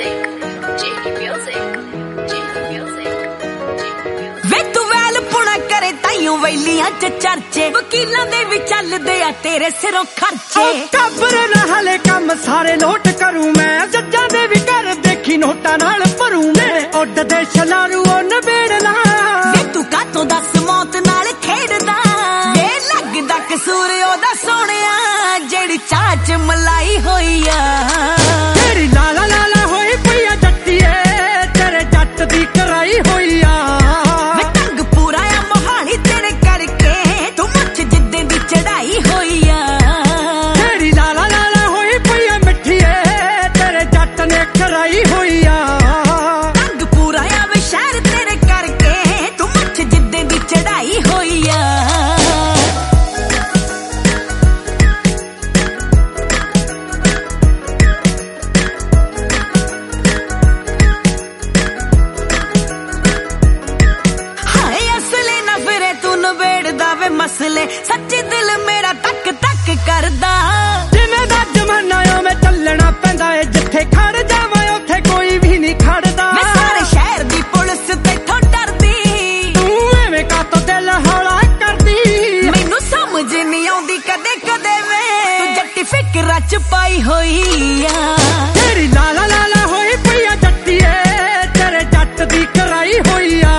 music, JD music, JD music, JD music। वे तू well पुना करे ताइयों वैलियां च चर्चे, वकीलां दे भी चलदे आ तेरे सिरों खर्चे। टब्बर ना हले कम सारे नोट करूं मैं, जज्जां दे भी कर देखी नोटां नाल भरूं मैं। उड दे छलारू ओ नबेड़ना वे तू कातों दस मौत नाल खेड़दा, वे लगदा कसूर ओदा सोहणिया जेड़ी चाच मलाई होई आ। तेरी लाला लाला होई पईया जट्टीए, तेरे जट दी कराई होई आ। वे तंग पूरा आ मोहाली तेरे करके, तू मुझ जिद्दे दी चढ़ाई होई आ। तेरी लाला लाला होई पईया मिठीए, तेरे जट ने कराई होई आ। तंग पूरा आ वे शहर तेरे करके, तू मुझ जिद्दे दी चढ़ाई होई आ। मसले सच्चे दिल मेरा तक तक करदा, जिवें दा जमाना उवें चलना पैंदा है, जिथे खड़ जावां उथे कोई भी नहीं खड़दा। मैं सारे शहर दी पुलिस तेथों डरदी, तू एवें कातों दिल हौला करदी। मैनू समझ नहीं आउंदी कदे कदे वे, तू जट्टी फिकरा च पाई होई आ। तेरी लाला लाला होई पईया जट्टीए, तेरे जट दी कराई होई आ।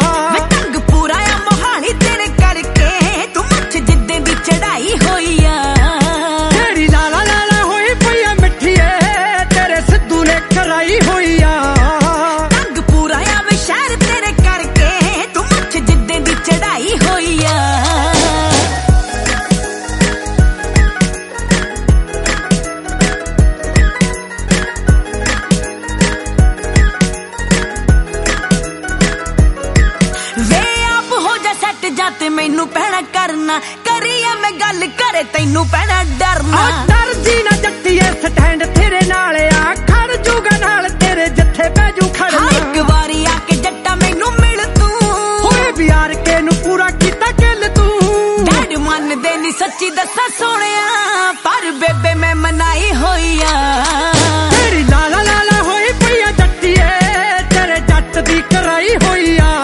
मैनू पैना करना करिए मैं गल करे तैनू पैना डरना। डर जी ना जट्टीए स्टैंड तेरे नाल आ, खड़ जूगा नाल तेरे जिथे बैजू खड़ना। एक बारी आके जट्टा मैनू मिल तू, होए बियार के नू पूरा कीता किल तू। डैड मन दे नी सच्ची दसा सोहणिया, पर बेबे मैं मनाई होई आ। तेरी लाला लाला होई पईया जट्टीए, तेरे जट दी कराई होई आ।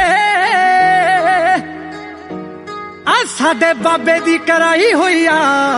साडे बाबे दी कराई होई आ।